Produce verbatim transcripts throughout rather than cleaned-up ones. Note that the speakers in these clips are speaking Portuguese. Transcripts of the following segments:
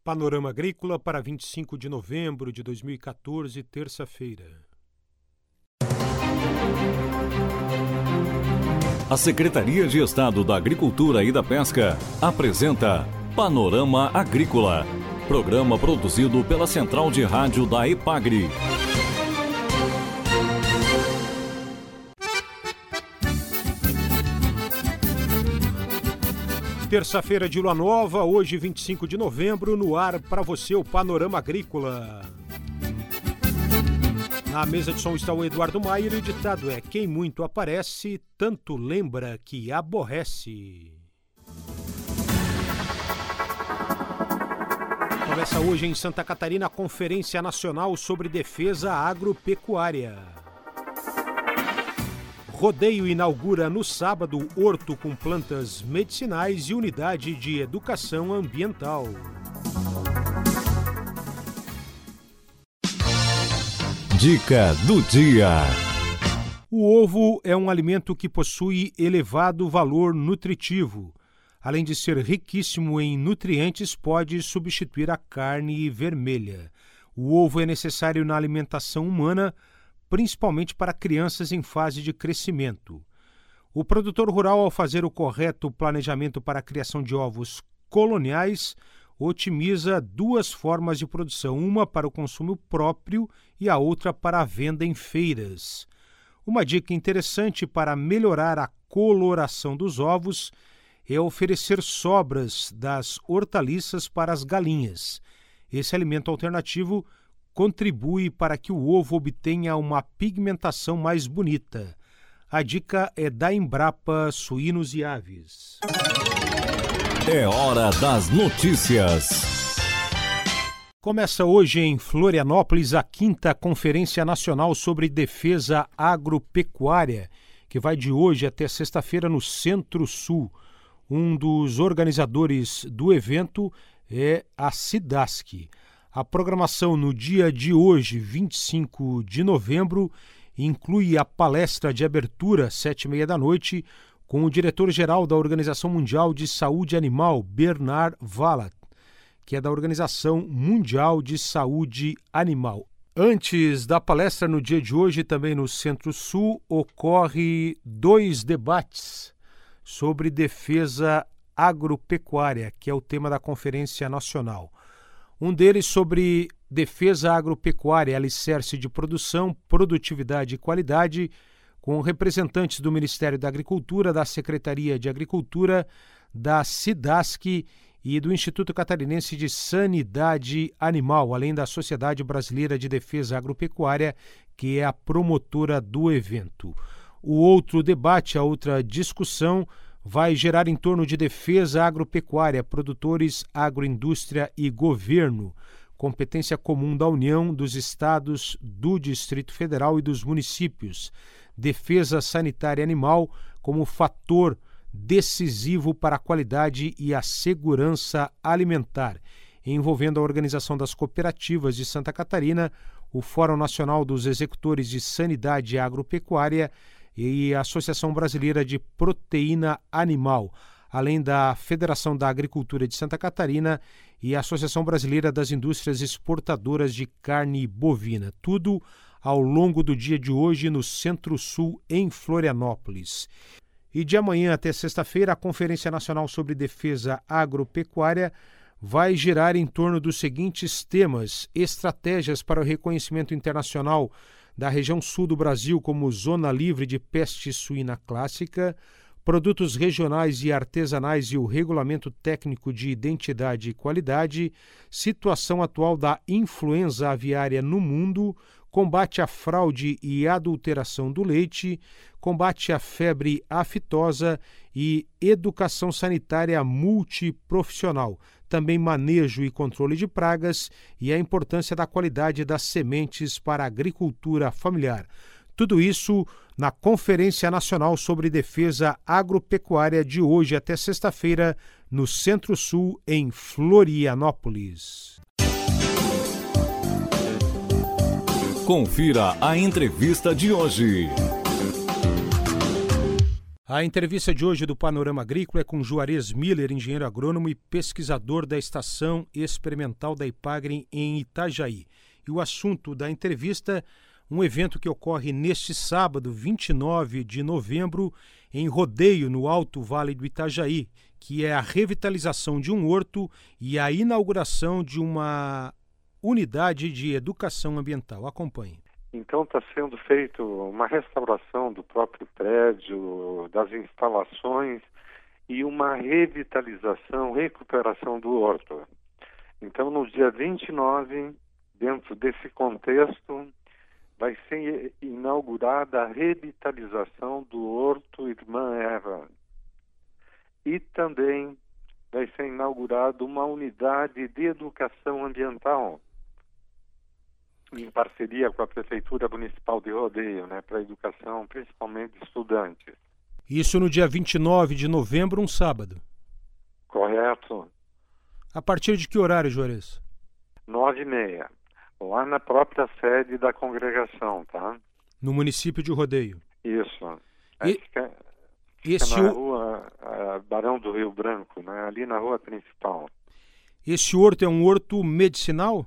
Panorama Agrícola para vinte e cinco de novembro de dois mil e quatorze, terça-feira. A Secretaria de Estado da Agricultura e da Pesca apresenta Panorama Agrícola, programa produzido pela Central de Rádio da EPAGRE. Terça-feira de lua nova, hoje vinte e cinco de novembro, no ar para você o Panorama Agrícola. Na mesa de som está o Eduardo Maier e o ditado é: quem muito aparece, tanto lembra que aborrece. Começa hoje em Santa Catarina a Conferência Nacional sobre Defesa Agropecuária. Rodeio inaugura no sábado horto com plantas medicinais e unidade de educação ambiental. Dica do dia. O ovo é um alimento que possui elevado valor nutritivo. Além de ser riquíssimo em nutrientes, pode substituir a carne vermelha. O ovo é necessário na alimentação humana, principalmente para crianças em fase de crescimento. O produtor rural, ao fazer o correto planejamento para a criação de ovos coloniais, otimiza duas formas de produção, uma para o consumo próprio e a outra para a venda em feiras. Uma dica interessante para melhorar a coloração dos ovos é oferecer sobras das hortaliças para as galinhas. Esse alimento alternativo contribui para que o ovo obtenha uma pigmentação mais bonita. A dica é da Embrapa Suínos e Aves. É hora das notícias. Começa hoje em Florianópolis a quinta Conferência Nacional sobre Defesa Agropecuária, que vai de hoje até sexta-feira no Centro-Sul. Um dos organizadores do evento é a SIDASC. A programação no dia de hoje, vinte e cinco de novembro, inclui a palestra de abertura, sete e meia da noite, com o diretor-geral da Organização Mundial de Saúde Animal, Bernard Vallat, que é da Organização Mundial de Saúde Animal. Antes da palestra, no dia de hoje, também no Centro-Sul, ocorre dois debates sobre defesa agropecuária, que é o tema da Conferência Nacional. Um deles sobre defesa agropecuária, alicerce de produção, produtividade e qualidade, com representantes do Ministério da Agricultura, da Secretaria de Agricultura, da SIDASC e do Instituto Catarinense de Sanidade Animal, além da Sociedade Brasileira de Defesa Agropecuária, que é a promotora do evento. O outro debate, a outra discussão, vai gerar em torno de defesa agropecuária, produtores, agroindústria e governo, competência comum da União, dos estados, do Distrito Federal e dos municípios, defesa sanitária animal como fator decisivo para a qualidade e a segurança alimentar, envolvendo a Organização das Cooperativas de Santa Catarina, o Fórum Nacional dos Executores de Sanidade Agropecuária e a Associação Brasileira de Proteína Animal, além da Federação da Agricultura de Santa Catarina e a Associação Brasileira das Indústrias Exportadoras de Carne Bovina. Tudo ao longo do dia de hoje no Centro-Sul, em Florianópolis. E de amanhã até sexta-feira, a Conferência Nacional sobre Defesa Agropecuária vai girar em torno dos seguintes temas: estratégias para o reconhecimento internacional da região sul do Brasil como zona livre de peste suína clássica, produtos regionais e artesanais e o regulamento técnico de identidade e qualidade, situação atual da influenza aviária no mundo, combate à fraude e adulteração do leite, combate à febre aftosa e educação sanitária multiprofissional, também manejo e controle de pragas e a importância da qualidade das sementes para a agricultura familiar. Tudo isso na Conferência Nacional sobre Defesa Agropecuária de hoje até sexta-feira, no Centro-Sul, em Florianópolis. Confira a entrevista de hoje. A entrevista de hoje do Panorama Agrícola é com Juarez Miller, engenheiro agrônomo e pesquisador da Estação Experimental da Epagri em Itajaí. E o assunto da entrevista, um evento que ocorre neste sábado, vinte e nove de novembro, em Rodeio, no Alto Vale do Itajaí, que é a revitalização de um horto e a inauguração de uma unidade de educação ambiental. Acompanhe. Então está sendo feita uma restauração do próprio prédio, das instalações e uma revitalização, recuperação do horto. Então no dia vinte e nove, dentro desse contexto, vai ser inaugurada a revitalização do Horto Irmã Eva. E também vai ser inaugurada uma unidade de educação ambiental, em parceria com a Prefeitura Municipal de Rodeio, né, para a educação, principalmente de estudantes. Isso no dia vinte e nove de novembro, um sábado. Correto. A partir de que horário, Juarez? Nove e meia, lá na própria sede da congregação, tá? No município de Rodeio. Isso. E... Fica, esse fica na o... rua a Barão do Rio Branco, né, ali na rua principal. Esse horto é um horto medicinal?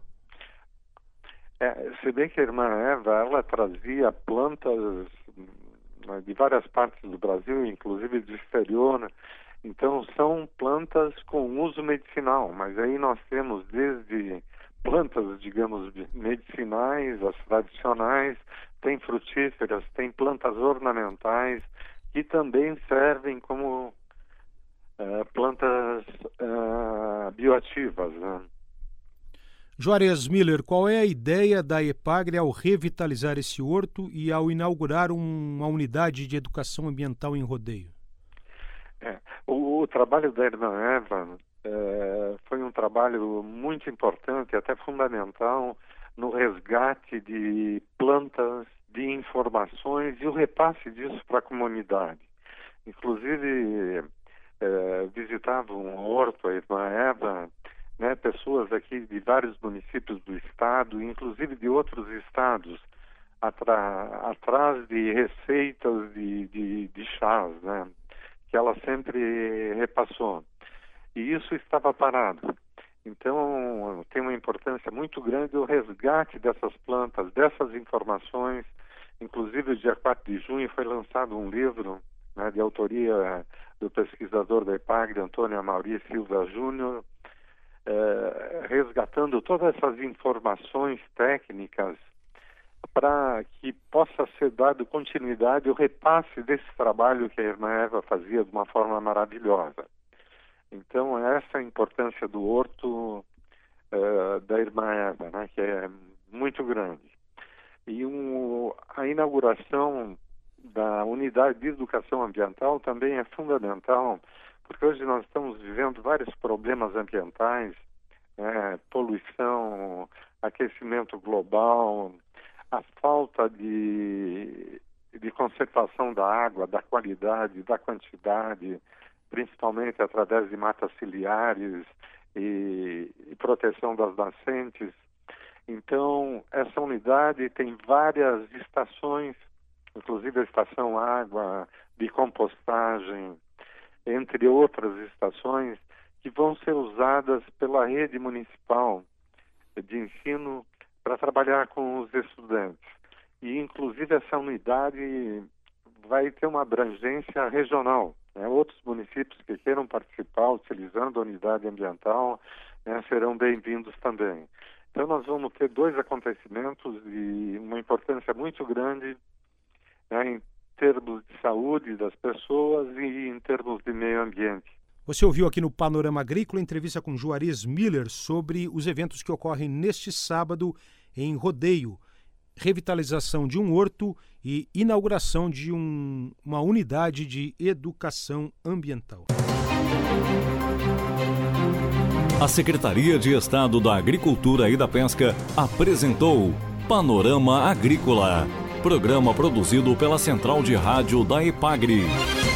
É, se bem que a irmã Eva, ela trazia plantas, né, de várias partes do Brasil, inclusive do exterior, né? Então são plantas com uso medicinal, mas aí nós temos desde plantas, digamos, medicinais, as tradicionais, tem frutíferas, tem plantas ornamentais, que também servem como uh, plantas uh, bioativas, né? Juarez Miller, qual é a ideia da Epagri ao revitalizar esse horto e ao inaugurar um, uma unidade de educação ambiental em Rodeio? É, o, o trabalho da irmã Eva é, foi um trabalho muito importante, até fundamental, no resgate de plantas, de informações e o repasse disso para a comunidade. Inclusive, é, visitava um horto, a irmã Eva, né, pessoas aqui de vários municípios do estado, inclusive de outros estados, atra, atrás de receitas de, de, de chás, né, que ela sempre repassou. E isso estava parado. Então, tem uma importância muito grande o resgate dessas plantas, dessas informações. Inclusive, no dia quatro de junho foi lançado um livro, né, de autoria do pesquisador da Epagri, Antônio Amaury Silva Júnior, É, resgatando todas essas informações técnicas para que possa ser dado continuidade o repasse desse trabalho que a irmã Eva fazia de uma forma maravilhosa. Então, essa é a importância do horto é, da irmã Eva, né, que é muito grande. E um, a inauguração da unidade de educação ambiental também é fundamental, porque hoje nós estamos vivendo vários problemas ambientais, né, poluição, aquecimento global, a falta de, de conservação da água, da qualidade, da quantidade, principalmente através de matas ciliares e, e proteção das nascentes. Então, essa unidade tem várias estações, inclusive a estação água, de compostagem, entre outras estações, que vão ser usadas pela rede municipal de ensino para trabalhar com os estudantes. E, inclusive, essa unidade vai ter uma abrangência regional, né? Outros municípios que queiram participar utilizando a unidade ambiental, né, serão bem-vindos também. Então, nós vamos ter dois acontecimentos de uma importância muito grande, né, em termos de saúde das pessoas e em termos de meio ambiente. Você ouviu aqui no Panorama Agrícola entrevista com Juarez Miller sobre os eventos que ocorrem neste sábado em Rodeio, revitalização de um horto e inauguração de um, uma unidade de educação ambiental. A Secretaria de Estado da Agricultura e da Pesca apresentou Panorama Agrícola, programa produzido pela Central de Rádio da Epagri.